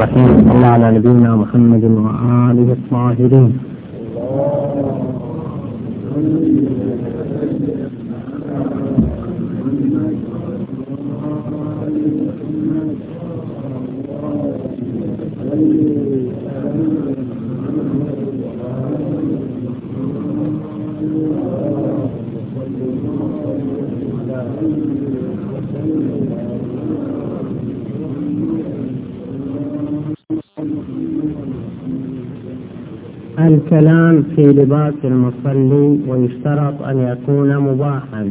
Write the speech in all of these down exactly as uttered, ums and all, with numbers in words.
الرحيم. صلى الله على نبينا محمد وآله الطاهرين. الكلام في لباس المصلي ويشترط أن يكون مباحا.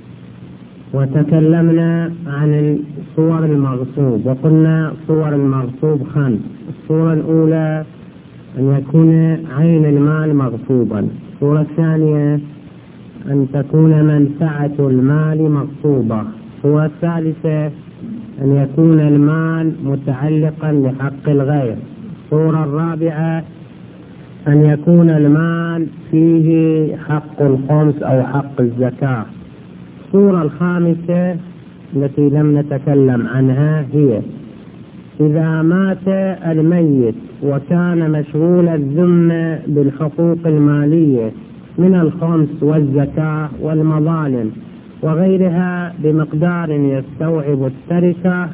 وتكلمنا عن صور المغصوب وقلنا صور المغصوب خمس. الصورة الأولى أن يكون عين المال مغصوبا. الصورة الثانية أن تكون منفعة المال مغصوبة. الصورة الثالثة أن يكون المال متعلقا بحق الغير. الصورة الرابعة أن يكون المال فيه حق الخمس أو حق الزكاة. الصورة الخامسة التي لم نتكلم عنها هي إذا مات الميت وكان مشغول الذمة بالحقوق المالية من الخمس والزكاة والمظالم وغيرها بمقدار يستوعب التركة،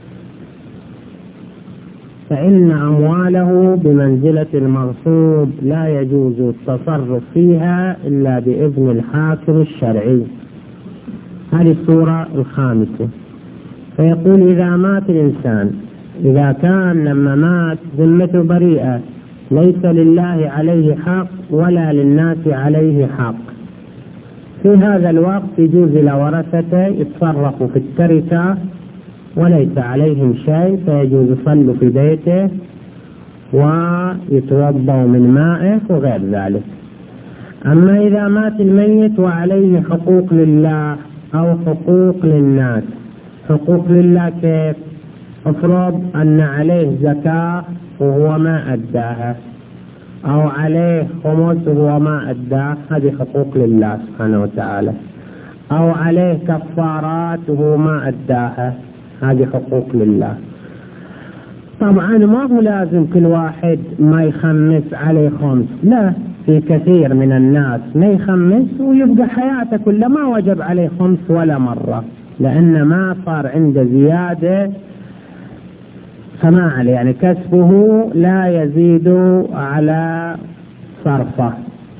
فإن أمواله بمنزلة المغصوب لا يجوز التصرف فيها إلا بإذن الحاكم الشرعي. هذه الصورة الخامسة. فيقول إذا مات الإنسان، إذا كان لما مات ذمته بريئة ليس لله عليه حق ولا للناس عليه حق، في هذا الوقت يجوز لورثته يتصرفوا في التركة وليس عليهم شيء، فيجوز يصلوا في بيته ويتوضوا من مائه وغير ذلك. أما إذا مات الميت وعليه حقوق لله أو حقوق للناس، حقوق لله كيف؟ افرض أن عليه زكاة وهو ما أداها، أو عليه خمس وهو ما أداه، هذه حقوق لله سبحانه وتعالى. أو عليه كفارات وهو ما أداها، هذه حقوق لله. طبعا ما هو لازم كل واحد ما يخمس عليه خمس، لا، في كثير من الناس ما يخمس ويبقى حياته كلها ما وجب عليه خمس ولا مرة، لأن ما صار عنده زيادة فما عليه، يعني كسبه لا يزيد على صرفه،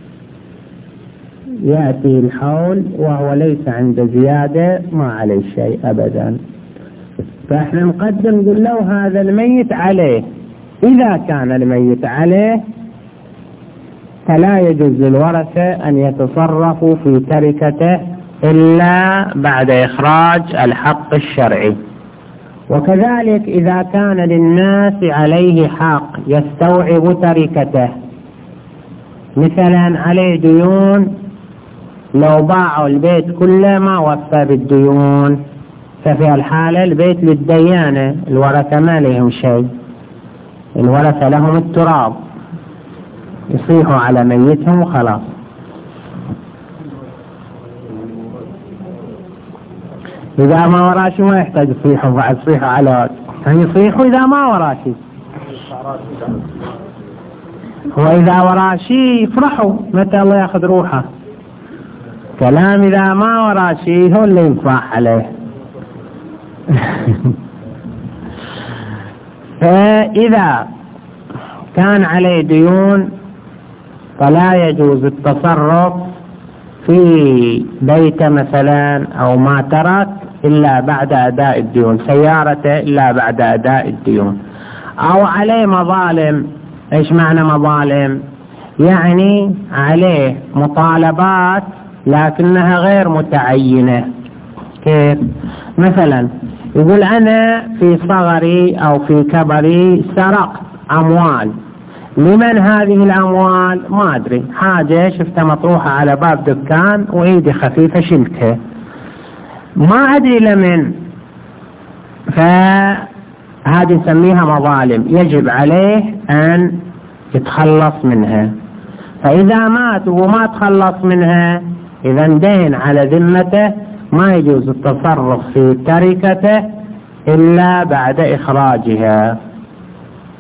يأتي الحول وهو ليس عنده زيادة ما عليه شيء أبدا. فإحنا نقدم نقول له هذا الميت عليه. إذا كان الميت عليه فلا يجوز للورثة أن يتصرفوا في تركته إلا بعد إخراج الحق الشرعي. وكذلك إذا كان للناس عليه حق يستوعب تركته، مثلا عليه ديون، لو باعوا البيت كله ما وفى بالديون، ففي الحالة البيت للديانة، الورثة ما لهم شيء، الورثة لهم التراب، يصيحوا على ميتهم وخلاص. إذا ما وراشي ما يحتاج يصيحوا، بعد يصيحوا على يعني يصيحوا إذا ما وراشي، وإذا وراشي يفرحوا متى الله يأخذ روحه. كلام إذا ما وراشي هو اللي ينفع عليه. فإذا كان عليه ديون فلا يجوز التصرف في بيته مثلا أو ما ترك إلا بعد أداء الديون، سيارته إلا بعد أداء الديون. أو عليه مظالم. إيش معنى مظالم؟ يعني عليه مطالبات لكنها غير متعينة. كيف؟ مثلا يقول أنا في صغري أو في كبري سرقت أموال، لمن هذه الأموال؟ ما أدري، حاجة شفتها مطروحة على باب دكان وإيدي خفيفة شلتها، ما أدري لمن، فهذه نسميها مظالم، يجب عليه أن يتخلص منها. فإذا مات وما تخلص منها، إذا دين على ذمته، ما يجوز التصرف في تركته إلا بعد إخراجها.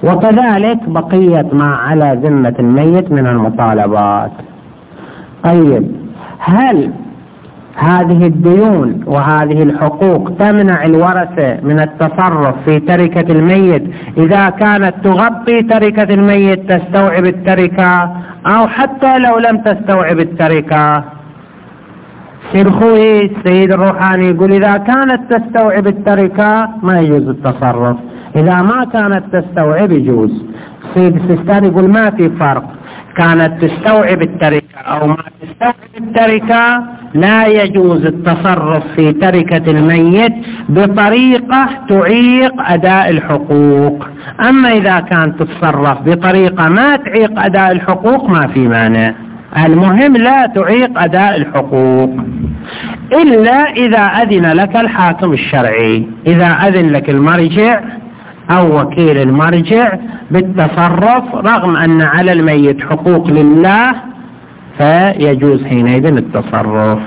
وكذلك بقية ما على ذمة الميت من المطالبات. طيب، هل هذه الديون وهذه الحقوق تمنع الورثة من التصرف في تركة الميت إذا كانت تغطي تركة الميت، تستوعب التركة، أو حتى لو لم تستوعب التركة؟ سيد خوي السيد الروحاني يقول إذا كانت تستوعب التركة ما يجوز التصرف، إذا ما كانت تستوعب يجوز. سيد السيستاني يقول ما في فرق، كانت تستوعب التركة أو ما تستوعب التركة لا يجوز التصرف في تركة الميت بطريقة تعيق أداء الحقوق. أما إذا كانت تتصرف بطريقة ما تعيق أداء الحقوق ما في مانع، المهم لا تعيق أداء الحقوق، إلا إذا أذن لك الحاكم الشرعي، إذا أذن لك المرجع أو وكيل المرجع بالتصرف رغم أن على الميت حقوق لله فيجوز حينئذ التصرف.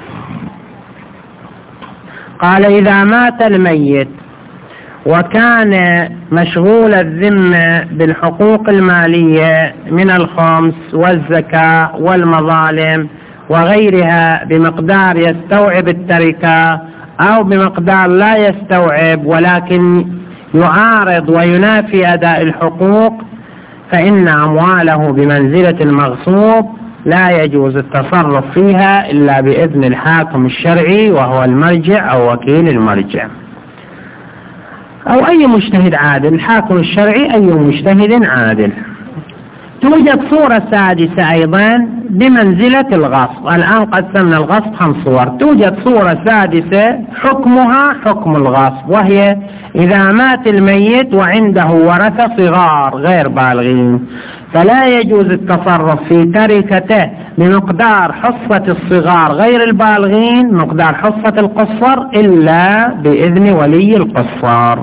قال إذا مات الميت وكان مشغول الذمة بالحقوق المالية من الخمس والزكاة والمظالم وغيرها بمقدار يستوعب التركة أو بمقدار لا يستوعب ولكن يعارض وينافي أداء الحقوق، فإن أمواله بمنزلة المغصوب لا يجوز التصرف فيها إلا بإذن الحاكم الشرعي وهو المرجع أو وكيل المرجع أو أي مجتهد عادل. الحاكم الشرعي أي مجتهد عادل. توجد صورة سادسة أيضا بمنزلة الغصب. الآن قسمنا الغصب خمس صور، توجد صورة سادسة حكمها حكم الغصب، وهي إذا مات الميت وعنده ورثة صغار غير بالغين، فلا يجوز التصرف في تركته بمقدار حصة الصغار غير البالغين مقدار حصة القصر إلا بإذن ولي القصار،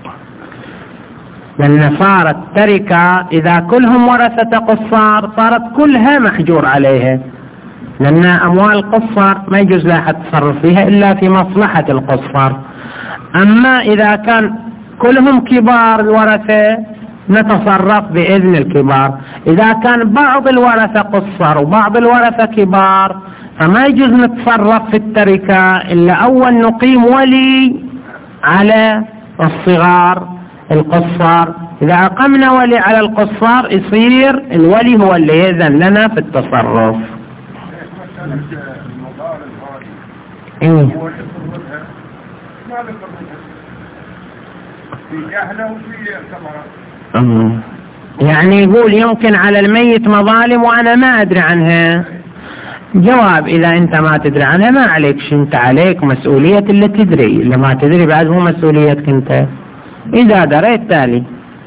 لأن صارت تركة إذا كلهم ورثة قصار صارت كلها محجور عليها، لأن أموال القصار ما يجوز لها التصرف فيها إلا في مصلحة القصار. أما إذا كان كلهم كبار الورثة نتصرف بإذن الكبار، إذا كان بعض الورثة قصار وبعض الورثة كبار فما يجوز نتصرف في التركة إلا أول نقيم ولي على الصغار القصار. إذا أقمنا ولي على القصار يصير الولي هو اللي يأذن لنا في التصرف. إيه؟ يعني يقول يمكن على الميت مظالم وأنا ما أدري عنها. جواب: إذا أنت ما تدري عنها ما عليك، أنت عليك مسؤولية اللي تدري، اللي ما تدري بعد مو مسؤوليتك أنت، إذا دريت تالي.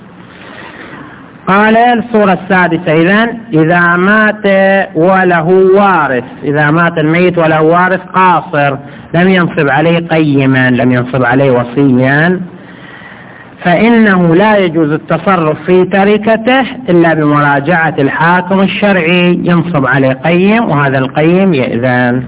قال الصورة السادسة: إذن إذا مات وله وارث، إذا مات الميت وله وارث قاصر لم ينصب عليه قيما، لم ينصب عليه وصيا، فإنه لا يجوز التصرف في تركته إلا بمراجعة الحاكم الشرعي، ينصب عليه قيم وهذا القيم يأذن.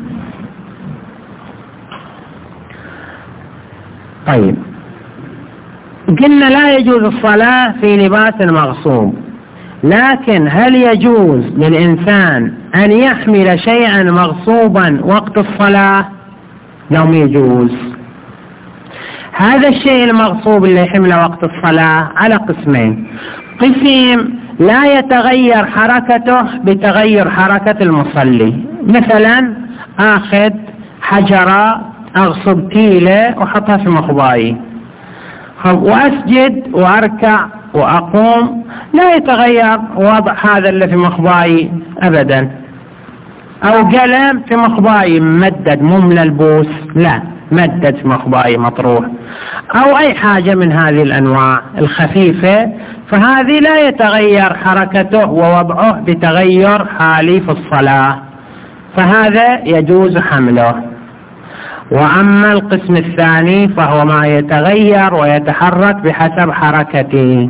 طيب، قلنا لا يجوز الصلاة في لباس مغصوب، لكن هل يجوز للإنسان أن يحمل شيئا مغصوبا وقت الصلاة؟ لو يجوز. هذا الشيء المغصوب اللي يحمله وقت الصلاة على قسمين: قسم لا يتغير حركته بتغير حركة المصلي، مثلا آخذ حجرة أغصب تيلة وحطها في مخباي وأسجد وأركع وأقوم، لا يتغير وضع هذا اللي في مخباي أبدا. أو قلم في مخباي ممدد مو من البوس، لا مدد في مخباي مطروح، أو أي حاجة من هذه الأنواع الخفيفة، فهذه لا يتغير حركته ووضعه بتغير حالي في الصلاة، فهذا يجوز حمله. وأما القسم الثاني فهو ما يتغير ويتحرك بحسب حركته،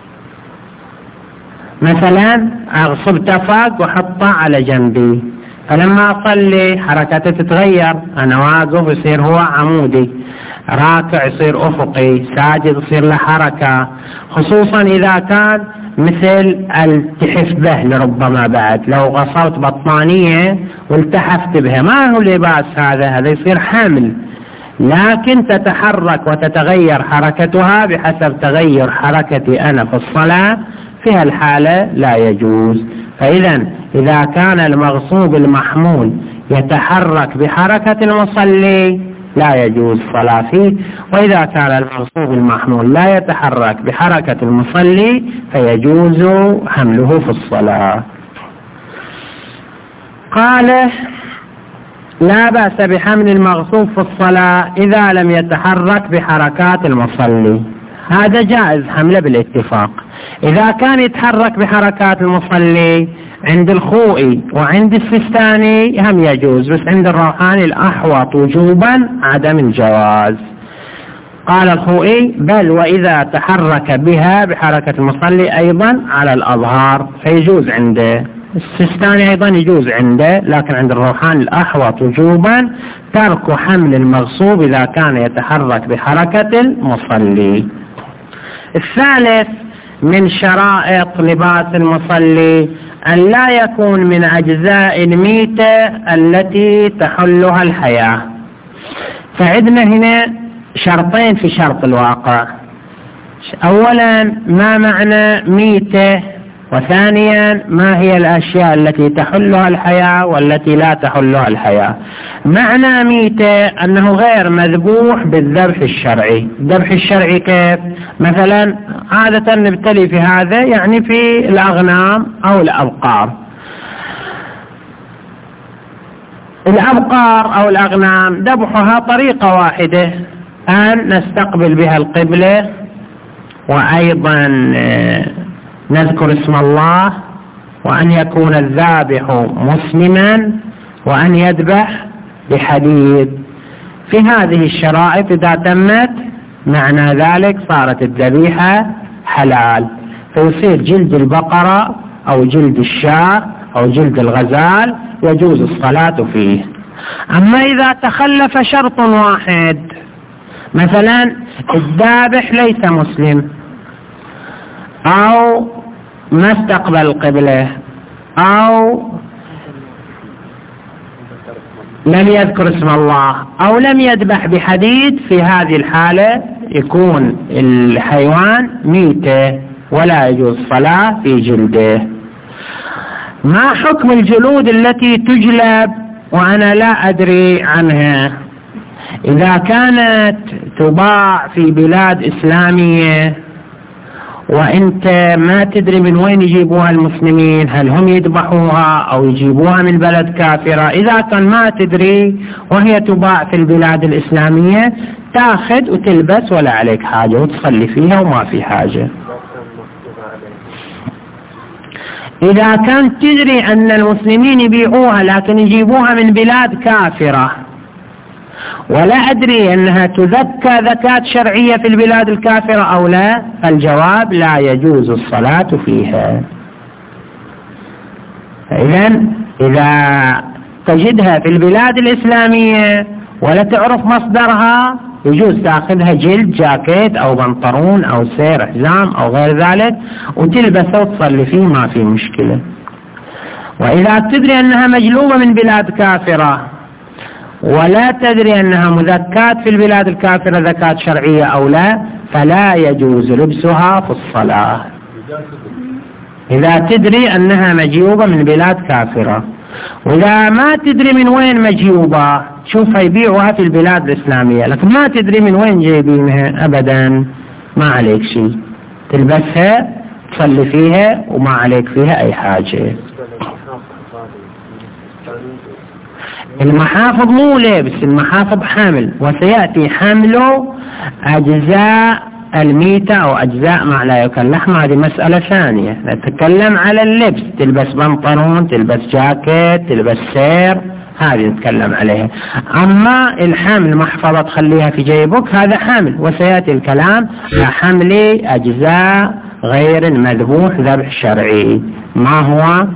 مثلا أغصب تفاق وحطه على جنبي، فلما أصلي حركته تتغير، أنا واقف يصير هو عمودي، راكع يصير أفقي، ساجد يصير له حركة، خصوصا إذا كان مثل التحف به لربما بعد لو غصبت بطانية والتحفت بها ما هو لباس هذا، هذا يصير حامل، لكن تتحرك وتتغير حركتها بحسب تغير حركتي أنا في الصلاة، في هالحالة لا يجوز. فإذا إذا كان المغصوب المحمول يتحرك بحركة المصلي لا يجوز الصلاة فيه، وإذا كان المغصوب المحمول لا يتحرك بحركة المصلي فيجوز حمله في الصلاة. قال لا بأس بحمل المغصوب في الصلاة إذا لم يتحرك بحركات المصلي، هذا جائز حمله بالاتفاق. إذا كان يتحرك بحركات المصلي عند الخوئي وعند السستاني هم يجوز، بس عند الروحاني الأحوط وجوبا عدم الجواز. قال الخوئي بل وإذا تحرك بها بحركة المصلي أيضا على الأظهار فيجوز عنده، السستاني أيضا يجوز عنده، لكن عند الروحاني الأحوط وجوبا ترك حمل المغصوب إذا كان يتحرك بحركة المصلي. الثالث من شرائط لباس المصلي أن لا يكون من أجزاء الميتة التي تحلها الحياة. فعندنا هنا شرطين في شرط الواقع، أولا ما معنى ميتة، وثانيا ما هي الأشياء التي تحلها الحياة والتي لا تحلها الحياة. معنى ميتة أنه غير مذبوح بالذبح الشرعي. الذبح الشرعي كيف؟ مثلا عادة نبتلي في هذا يعني في الأغنام أو الأبقار. الأبقار أو الأغنام ذبحها طريقة واحدة، أن نستقبل بها القبلة، وأيضا نذكر اسم الله، وأن يكون الذابح مسلما، وأن يذبح بحديد. في هذه الشرائط إذا تمت معنى ذلك صارت الذبيحة حلال، فيصير جلد البقرة أو جلد الشاة أو جلد الغزال يجوز الصلاة فيه. أما إذا تخلف شرط واحد، مثلا الذابح ليس مسلم، أو ما استقبل القبلة، أو لم يذكر اسم الله، أو لم يذبح بحديد، في هذه الحالة يكون الحيوان ميتة ولا يجوز الصلاة في جلده. ما حكم الجلود التي تجلب وأنا لا أدري عنها؟ إذا كانت تباع في بلاد إسلامية وأنت ما تدري من وين يجيبوها المسلمين، هل هم يذبحوها أو يجيبوها من بلد كافرة، إذا كان ما تدري وهي تباع في البلاد الإسلامية تاخذ وتلبس ولا عليك حاجة وتصلي فيها وما في حاجة. إذا كانت تدري أن المسلمين يبيعوها لكن يجيبوها من بلاد كافرة ولا أدري أنها تزكى زكاة شرعية في البلاد الكافرة أو لا، فالجواب لا يجوز الصلاة فيها. إذن إذا تجدها في البلاد الإسلامية ولا تعرف مصدرها يجوز تأخذها جلد جاكيت أو بنطلون أو سير حزام أو غير ذلك وتلبسه وتصلي فيه ما في مشكلة. وإذا تدري أنها مجلوبة من بلاد كافرة ولا تدري أنها مزكاة في البلاد الكافرة زكاة شرعية أو لا، فلا يجوز لبسها في الصلاة. إذا تدري أنها مجيوبة من بلاد كافرة، وإذا ما تدري من وين مجيوبة شوف يبيعوها في البلاد الإسلامية لكن ما تدري من وين جايبينها أبدا، ما عليك شيء، تلبسها تصلي فيها وما عليك فيها أي حاجة. المحافظ مو لابس، المحافظ حامل، وسيأتي حمله أجزاء الميتة أو أجزاء ما لا يؤكل لحم، هذه مسألة ثانية. نتكلم على اللبس، تلبس بنطلون، تلبس جاكيت، تلبس سير، هذه نتكلم عليها. أما الحمل محفظة تخليها في جيبك هذا حمل، وسيأتي الكلام على حمل أجزاء غير المذبوح ذبح شرعي ما هو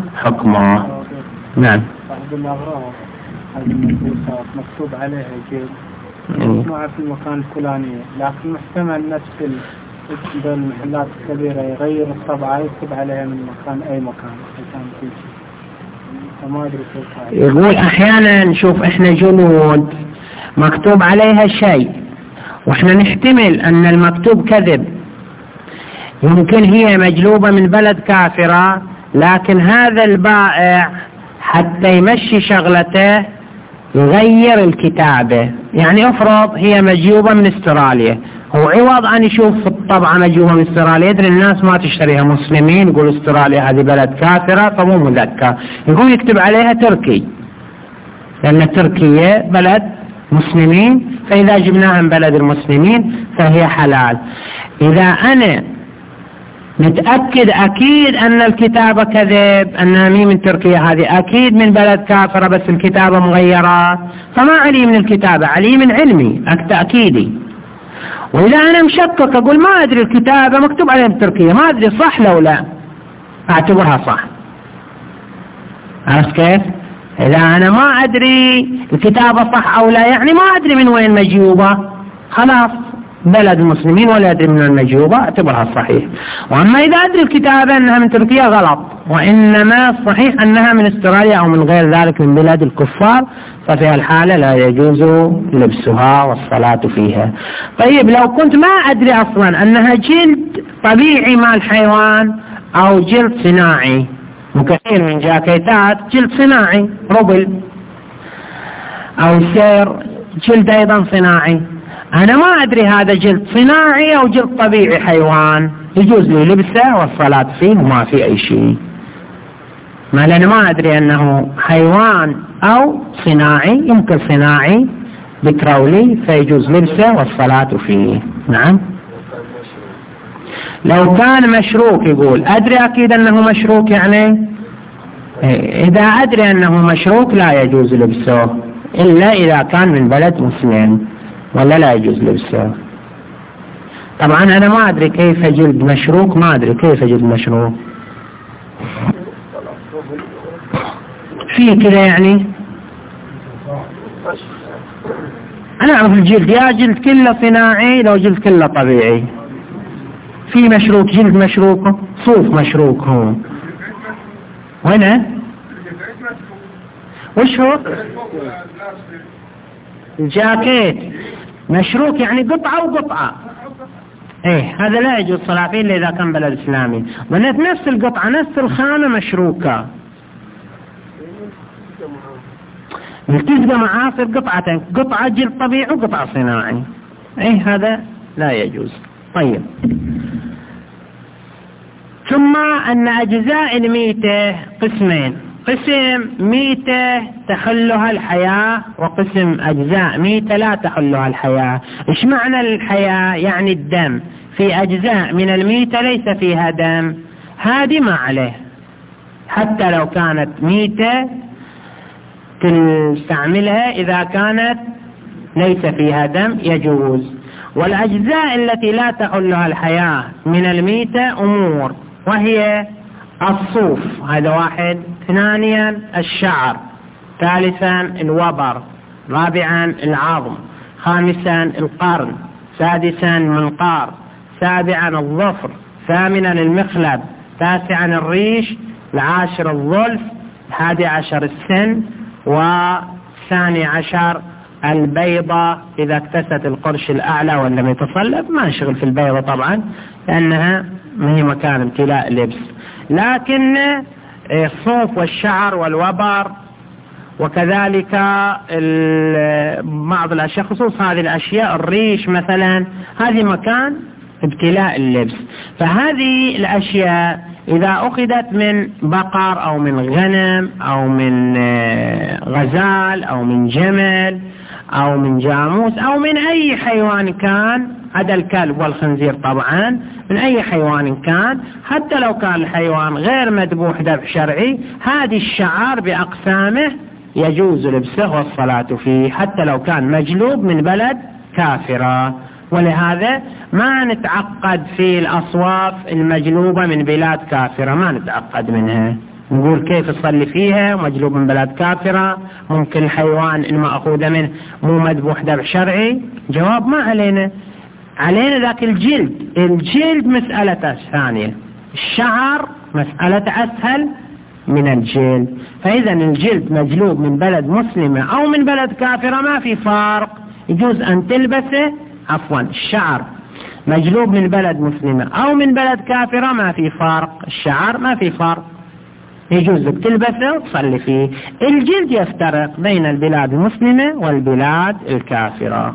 حكمه. نعم. مكتوب عليها جلد مصنوعة في المكان الفلاني، لكن محتمل نفس المحلات الكبيرة يغير الطبعة يكتب عليها من مكان أي مكان عشان تمشي. فما أدري كيف. يقول أحيانا نشوف إحنا جلود مكتوب عليها شيء وإحنا نحتمل أن المكتوب كذب، يمكن هي مجلوبة من بلد كافرة، لكن هذا البائع حتى يمشي شغلته يغير الكتابة. يعني افرض هي مجلوبة من استراليا، هو عوض أن يشوف في الطبعة مجلوبة من استراليا، يدري الناس ما تشتريها مسلمين، يقول استراليا هذه بلد كافرة فمو مذكر، يقول يكتب عليها تركي، لأن تركيا بلد مسلمين، فإذا جبناها من بلد المسلمين فهي حلال. إذا أنا نتأكد أكيد أن الكتابة كذب، أنها مي من تركيا، هذه أكيد من بلد كافرة بس الكتابة مغيرة، فما علي من الكتابة، علي من علمي تأكيدي. وإذا أنا مشكك أقول ما أدري الكتابة مكتوب عليها بتركيا، ما أدري صح لو لا، أعتبرها صح. عرفت كيف؟ إذا أنا ما أدري الكتابة صح أو لا، يعني ما أدري من وين مجيوبة، خلاص بلد المسلمين ولا أدري من المجيوبة أعتبرها صحيح. وأما إذا أدري الكتابة أنها من تركيا غلط، وإنما الصحيح أنها من استراليا أو من غير ذلك من بلاد الكفار، ففي الحالة لا يجوز لبسها والصلاة فيها. طيب لو كنت ما أدري أصلا أنها جلد طبيعي مال الحيوان أو جلد صناعي، وكثير من جاكيتات جلد صناعي ربل أو سير جلد أيضا صناعي، أنا ما أدري هذا جلد صناعي أو جلد طبيعي حيوان، يجوز لي لبسه والصلاة فيه وما في أي شيء، ما لأن ما أدري أنه حيوان أو صناعي، يمكن صناعي بترولي فيجوز لبسه والصلاة فيه. نعم. لو كان مشروك يقول أدري أكيد أنه مشروك، يعني إذا أدري أنه مشروك لا يجوز لبسه إلا إذا كان من بلد مسلم، ولا لا يجوز لبسه. طبعا أنا ما أدري كيف جلد مشروك، ما أدري كيف جلد مشروك في كذا، يعني أنا أعرف الجلد يا جلد كله صناعي لو جلد كله طبيعي، في مشروك جلد مشروك صوف مشروك هو وين وش هو الجاكيت مشروك، يعني قطعة وقطعة، ايه هذا لا يجوز صلاة فيه إلا إذا كان بلد إسلامي، ونفس نفس القطعة نفس الخانة مشروكة ملتزمة معاصر قطعتين، قطعة جلد طبيعي وقطعة صناعي، ايه هذا لا يجوز. طيب ثم أن أجزاء الميتة قسمين، قسم ميتة تحلها الحياة وقسم أجزاء ميتة لا تحلها الحياة. إيش معنى الحياة؟ يعني الدم، في أجزاء من الميتة ليس فيها دم، هذه ما عليه، حتى لو كانت ميتة تستعملها إذا كانت ليس فيها دم يجوز. والأجزاء التي لا تحلها الحياة من الميتة أمور، وهي الصوف، هذا واحد، ثانيا الشعر، ثالثا الوبر، رابعا العظم، خامسا القرن، سادسا المنقار، سابعا الظفر، ثامنا المخلب، تاسعا الريش، العاشر الظلف، الحادي عشر السن، والثاني عشر البيضة إذا اكتست القرش الأعلى ولم يتصلب، ما نشغل في البيضة طبعا لأنها ما هي مكان امتلاء اللبس، لكن الصوف والشعر والوبر وكذلك بعض الأشياء خصوص هذه الأشياء الريش مثلا، هذه مكان ابتلاء اللبس. فهذه الأشياء إذا أخذت من بقر أو من غنم أو من غزال أو من جمل أو من جاموس أو من أي حيوان كان، عدا الكلب والخنزير طبعا، من أي حيوان كان، حتى لو كان الحيوان غير مذبوح ذبح شرعي، هذه الشعار بأقسامه يجوز لبسه والصلاة فيه، حتى لو كان مجلوب من بلد كافرة. ولهذا ما نتعقد في الأصواف المجلوبة من بلاد كافرة، ما نتعقد منها، نقول كيف تصلي فيها مجلوب من بلد كافرة؟ ممكن الحيوان المأخوذ منه مو مذبوح ذبح شرعي؟ جواب ما علينا، علينا ذاك الجلد. الجلد مسألة ثانية، الشعر مسألة أسهل من الجلد. فإذا الجلد مجلوب من بلد مسلمة أو من بلد كافرة ما في فرق، يجوز أن تلبسه. عفوا الشعر مجلوب من بلد مسلمة أو من بلد كافرة ما في فرق، الشعر ما في فرق، يجوز لك تلبسه وتصلي فيه. الجلد يفترق بين البلاد المسلمة والبلاد الكافرة.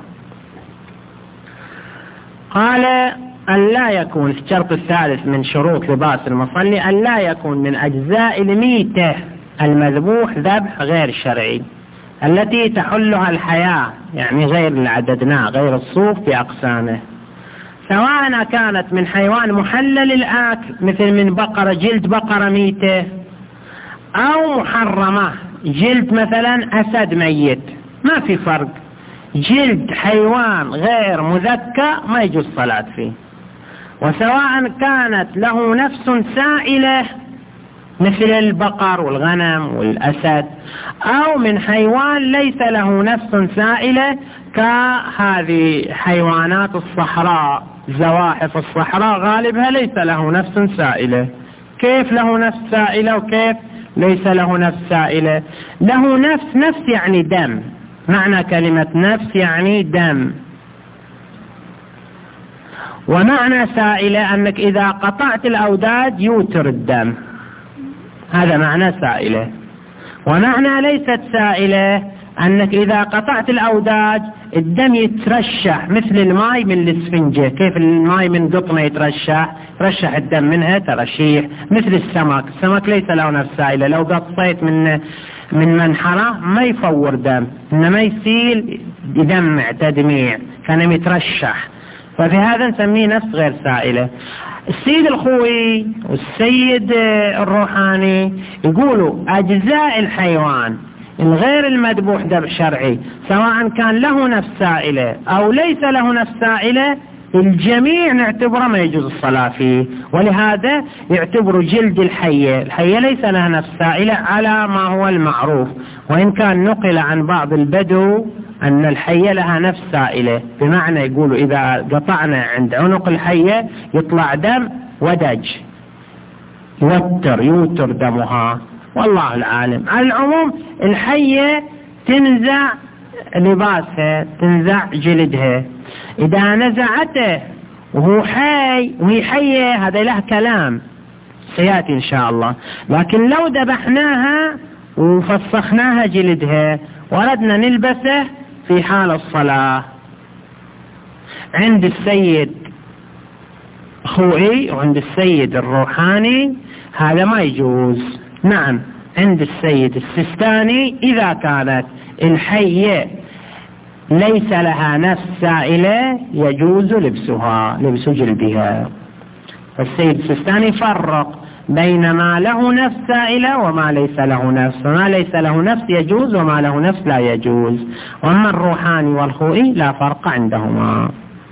قال أن لا يكون، الشرط الثالث من شروط لباس المصلي أن لا يكون من أجزاء الميتة المذبوح ذبح غير شرعي التي تحلها الحياة، يعني غير اللي عددناه، غير الصوف بأقسامه، سواء كانت من حيوان محلل الآكل مثل من بقرة، جلد بقرة ميتة، أو محرمة، جلد مثلا أسد ميت، ما في فرق. جلد حيوان غير مذكى ما يجوز الصلاة فيه. وسواء كانت له نفس سائلة مثل البقر والغنم والأسد، أو من حيوان ليس له نفس سائلة كهذه حيوانات الصحراء، زواحف الصحراء غالبها ليس له نفس سائلة. كيف له نفس سائلة وكيف ليس له نفس سائلة؟ له نفس، نفس يعني دم، معنى كلمة نفس يعني دم. ومعنى سائلة أنك إذا قطعت الأوداج يوتر الدم، هذا معنى سائلة. ومعنى ليست سائلة أنك إذا قطعت الأوداج الدم يترشح مثل الماء من الإسفنجة، كيف الماء من قطنة يترشح، يترشح الدم منها ترشيح مثل السمك. السمك ليس له نفس سائلة، لو قطيت من من منحرة ما يفور دم، إنما يسيل يدمع تدميع، كان يترشح. ففي هذا نسميه نفس غير سائلة. السيد الخوي والسيد الروحاني يقولوا أجزاء الحيوان الغير المذبوح ذبح شرعي سواء كان له نفس سائلة أو ليس له نفس سائلة، الجميع نعتبره ما يجوز الصلاة فيه. ولهذا يعتبروا جلد الحية، الحية ليس لها نفس سائلة على ما هو المعروف، وإن كان نقل عن بعض البدو أن الحية لها نفس سائلة، بمعنى يقولوا إذا قطعنا عند عنق الحية يطلع دم ودج، يوتر يوتر دمها، والله العالم. على العموم الحية تنزع لباسها، تنزع جلدها، إذا نزعته وهو حي وهي حية هذا له كلام سيأتي إن شاء الله. لكن لو ذبحناها وفسخناها جلدها وردنا نلبسه في حال الصلاة عند السيد خوئي وعند السيد الروحاني هذا ما يجوز. نعم عند السيد السستاني إذا كانت الحية ليس لها نفس سائلة يجوز لبسها، لبس جلدها. السيد السستاني فرق بين ما له نفس سائلة وما ليس له نفس، وما ليس له نفس يجوز وما له نفس لا يجوز. وأما الروحاني والخوئي لا فرق عندهما.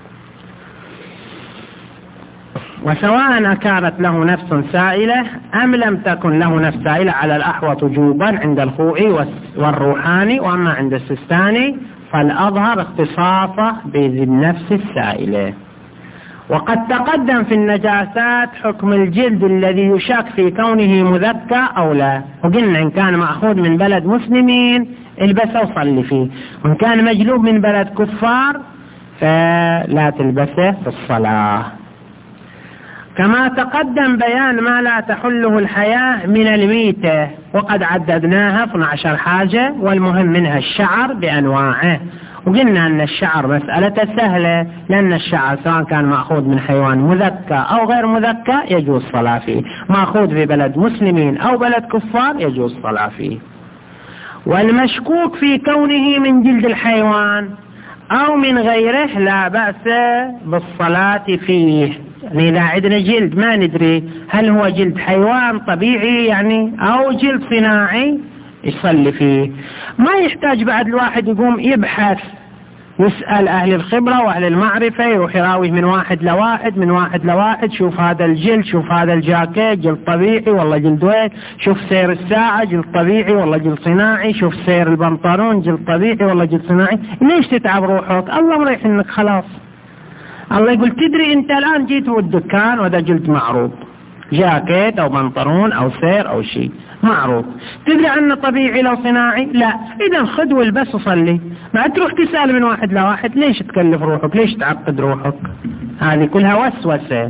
وسواء كانت له نفس سائلة أم لم تكن له نفس سائلة على الأحوط وجوبا عند الخوئي والروحاني. وأما عند السستاني فالأظهر اختصاصه بالنفس السائلة. وقد تقدم في النجاسات حكم الجلد الذي يشك في كونه مذكى أو لا، وقلنا إن كان مأخوذ من بلد مسلمين البسه وصلي فيه، وإن كان مجلوب من بلد كفار فلا تلبسه في الصلاة. كما تقدم بيان ما لا تحله الحياة من الميتة، وقد عددناها اثنتي عشرة حاجة، والمهم منها الشعر بأنواعه. وقلنا أن الشعر مسألة سهلة، لأن الشعر سواء كان مأخوذ من حيوان مذكى أو غير مذكى يجوز الصلاة فيه، مأخوذ في بلد مسلمين أو بلد كفار يجوز الصلاة فيه. والمشكوك في كونه من جلد الحيوان أو من غيره لا بأس بالصلاة فيه. يعني إذا عندنا جلد ما ندري هل هو جلد حيوان طبيعي يعني أو جلد صناعي يصلي فيه، ما يحتاج بعد الواحد يقوم يبحث يسأل أهل الخبرة وأهل المعرفة، يروح يراوي من واحد لواحد من واحد لواحد، شوف هذا الجلد، شوف هذا الجاكيت جلد طبيعي والله جلد وين، شوف سير الساعة جلد طبيعي والله جلد صناعي، شوف سير البنطلون جلد طبيعي والله جلد صناعي. ليش تتعب روحك؟ الله مريح انك خلاص. الله يقول تدري انت الآن جيت والدكان وهذا جلد معروض، جاكيت او بنطلون او سير او شيء معروف، تدري عنه طبيعي لو صناعي؟ لا. اذا خذ والبس وصلي، ما تروح تسأل من واحد لواحد. ليش تكلف روحك؟ ليش تعقد روحك؟ هذه كلها وسوسة.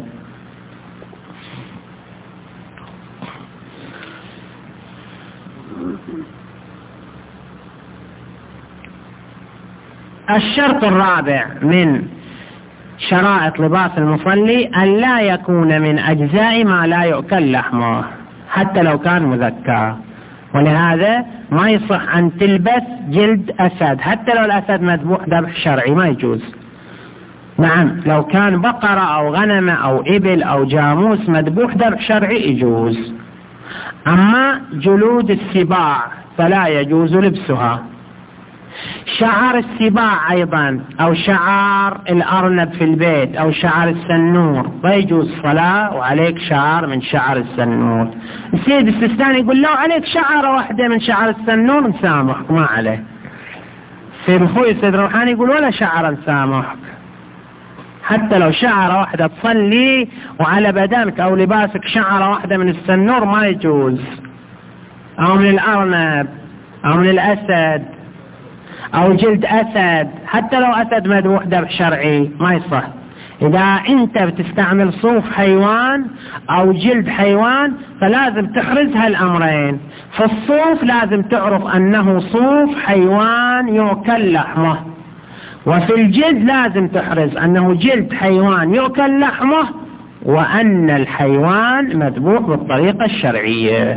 الشرط الرابع من شرائط لباس المصلي أن لا يكون من أجزاء ما لا يؤكل لحمه حتى لو كان مذكى، ولهذا ما يصح أن تلبس جلد أسد حتى لو الأسد مذبوح ذبح شرعي، ما يجوز. نعم لو كان بقرة أو غنم أو إبل أو جاموس مذبوح ذبح شرعي يجوز. أما جلود السباع فلا يجوز لبسها. شعر السباع أيضا أو شعر الأرنب في البيت أو شعر السنور لا يجوز صلاة وعليك شعر من شعر السنور. السيد السيستاني يقول لو عليك شعر واحدة من شعر السنور نسامحك ما عليه. سيد أخوي السيد روحاني يقول ولا شعر نسامحك، حتى لو شعر واحدة تصلي وعلى بدنك أو لباسك شعر واحدة من السنور ما يجوز، أو من الأرنب أو من الأسد أو جلد أسد، حتى لو أسد مذبوح ذبح شرعي ما يصح. إذا أنت بتستعمل صوف حيوان أو جلد حيوان فلازم تحرز هالأمرين. في الصوف لازم تعرف أنه صوف حيوان يؤكل لحمه، وفي الجلد لازم تحرز أنه جلد حيوان يؤكل لحمه وأن الحيوان مذبوح بالطريقة الشرعية.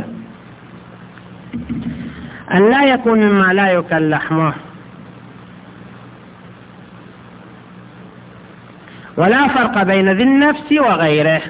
أن لا يكون مما لا يؤكل لحمه. ولا فرق بين ذي النفس وغيره،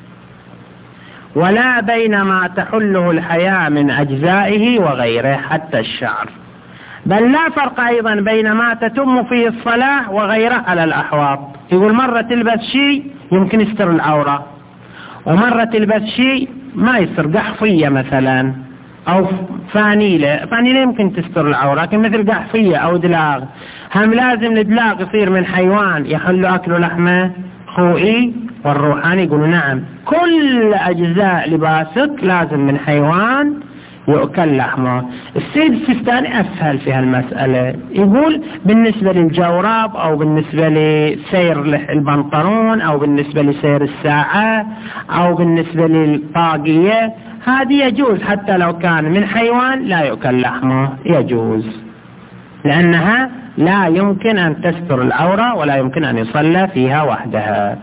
ولا بين ما تحله الحياة من أجزائه وغيره حتى الشعر، بل لا فرق أيضا بين ما تتم فيه الصلاة وغيره على الأحواض. يقول مرة تلبس شيء يمكن يستر العورة، ومرة تلبس شيء ما يستر، قحفية مثلا أو فانيلة. فانيلة يمكن تستر العورة، لكن مثل قحفية أو دلاغ، هم لازم الدلاغ يصير من حيوان يحل أكل لحمه؟ خوئي والروحاني يقولوا نعم، كل أجزاء لباسك لازم من حيوان يؤكل لحمه. السيد السيستاني أسهل في هالمسألة، يقول بالنسبة للجوراب أو بالنسبة لسير البنطلون أو بالنسبة لسير الساعة أو بالنسبة للطاقية هذه يجوز حتى لو كان من حيوان لا يؤكل لحمه، يجوز، لأنها لا يمكن أن تستر العورة ولا يمكن أن يصلى فيها وحدها.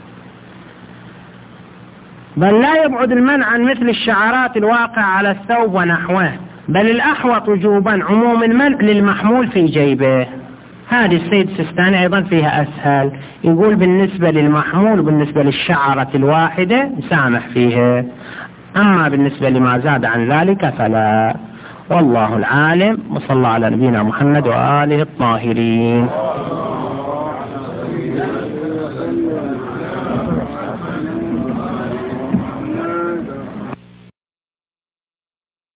بل لا يبعد المنع عن مثل الشعارات الواقعة على الثوب ونحوه، بل الأحوط وجوبا عموم المنع للمحمول في جيبه. هذه السيد السيستاني أيضا فيها أسهل، يقول بالنسبة للمحمول بالنسبة للشعرة الواحدة سامح فيها، أما بالنسبة لما زاد عن ذلك فلا. والله العالم، وصلى على نبينا محمد وآله الطاهرين.